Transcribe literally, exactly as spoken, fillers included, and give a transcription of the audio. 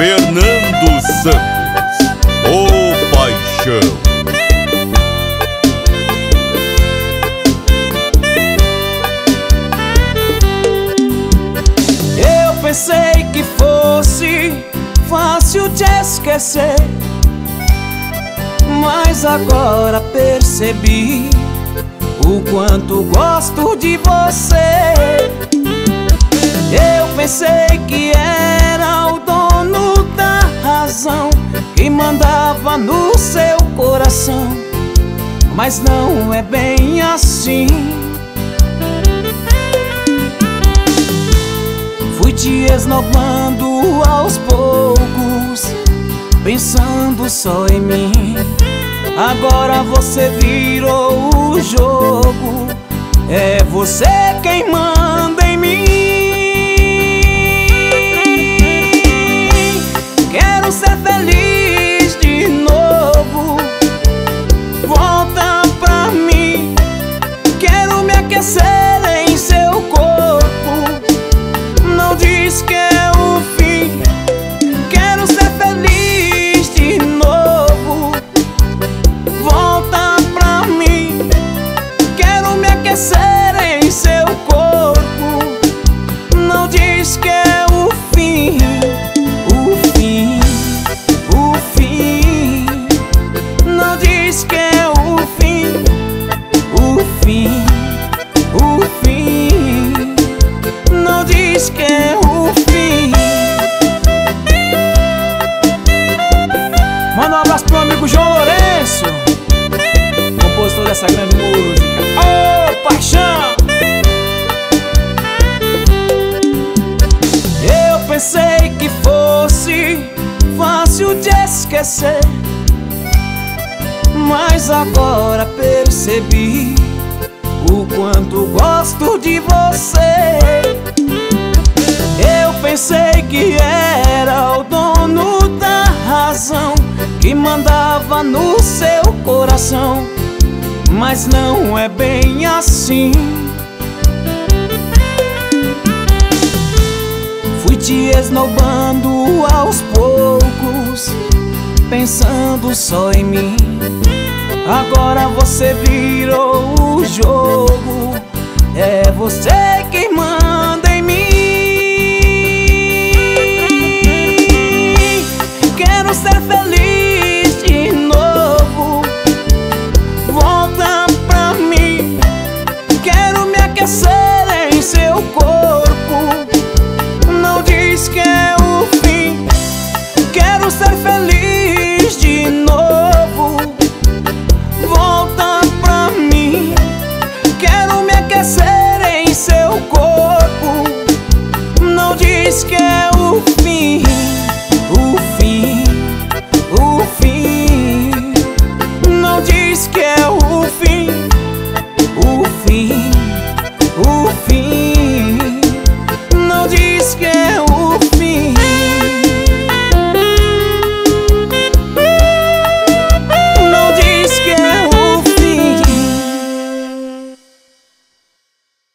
Fernando Santos, o Paixão. Eu pensei que fosse fácil te esquecer, mas agora percebi o quanto gosto de você. Eu pensei que era o dono da razão, que mandava no seu coração, mas não é bem assim. Fui te esnobando aos poucos, pensando só em mim. Agora você virou o jogo, é você quem manda em mim. Quero ser feliz de novo, volta pra mim. Quero me aquecer em seu corpo, não diz que é o fim. Quero ser feliz de novo, volta pra mim. Quero me aquecer em seu corpo, não diz que é o fim. O fim, o fim, não diz que é o fim. O fim, o fim, não diz que é o fim. Manda um abraço pro amigo João Lourenço, compositor dessa grande música. Ô, oh, Paixão! Eu pensei que fosse fácil de esquecer, mas agora percebi o quanto gosto de você. Eu pensei que era o dono da razão, que mandava no seu coração, mas não é bem assim. Fui te esnobando aos poucos, pensando só em mim. Agora você virou o jogo, é você quem manda em mim. Quero ser feliz de novo, volta pra mim. Quero me aquecer em seu corpo, não diz que é